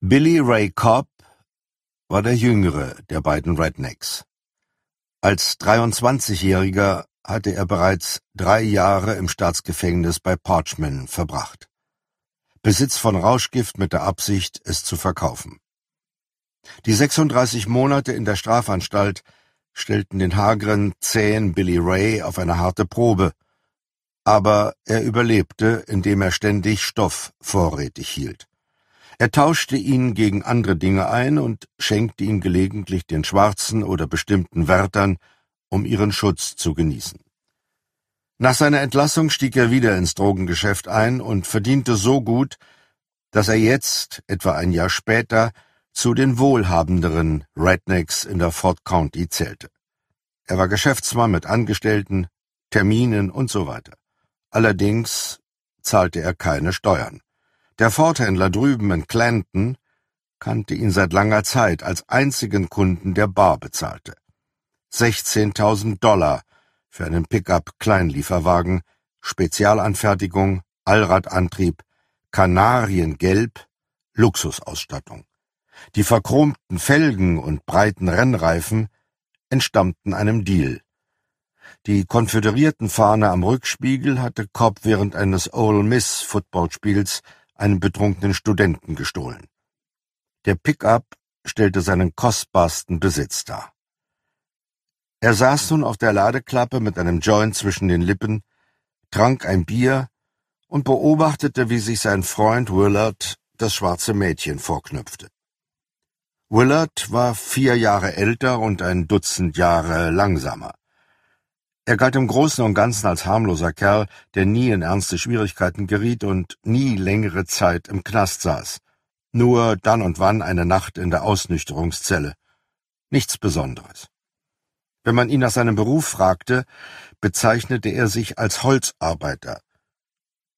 Billy Ray Cobb war der jüngere der beiden Rednecks. Als 23-Jähriger hatte er bereits 3 Jahre im Staatsgefängnis bei Parchman verbracht. Besitz von Rauschgift mit der Absicht, es zu verkaufen. Die 36 Monate in der Strafanstalt stellten den hageren, zähen Billy Ray auf eine harte Probe, aber er überlebte, indem er ständig Stoff vorrätig hielt. Er tauschte ihn gegen andere Dinge ein und schenkte ihn gelegentlich den Schwarzen oder bestimmten Wärtern, um ihren Schutz zu genießen. Nach seiner Entlassung stieg er wieder ins Drogengeschäft ein und verdiente so gut, dass er jetzt, etwa ein Jahr später, zu den wohlhabenderen Rednecks in der Ford County zählte. Er war Geschäftsmann mit Angestellten, Terminen und so weiter. Allerdings zahlte er keine Steuern. Der Ford-Händler drüben in Clanton kannte ihn seit langer Zeit als einzigen Kunden, der bar bezahlte. $16.000 für einen Pickup-Kleinlieferwagen, Spezialanfertigung, Allradantrieb, Kanariengelb, Luxusausstattung. Die verchromten Felgen und breiten Rennreifen entstammten einem Deal. Die Konföderiertenfahne am Rückspiegel hatte Cobb während eines Ole Miss-Footballspiels einem betrunkenen Studenten gestohlen. Der Pickup stellte seinen kostbarsten Besitz dar. Er saß nun auf der Ladeklappe mit einem Joint zwischen den Lippen, trank ein Bier und beobachtete, wie sich sein Freund Willard das schwarze Mädchen vorknüpfte. Willard war 4 Jahre älter und ein Dutzend Jahre langsamer. Er galt im Großen und Ganzen als harmloser Kerl, der nie in ernste Schwierigkeiten geriet und nie längere Zeit im Knast saß. Nur dann und wann eine Nacht in der Ausnüchterungszelle. Nichts Besonderes. Wenn man ihn nach seinem Beruf fragte, bezeichnete er sich als Holzarbeiter,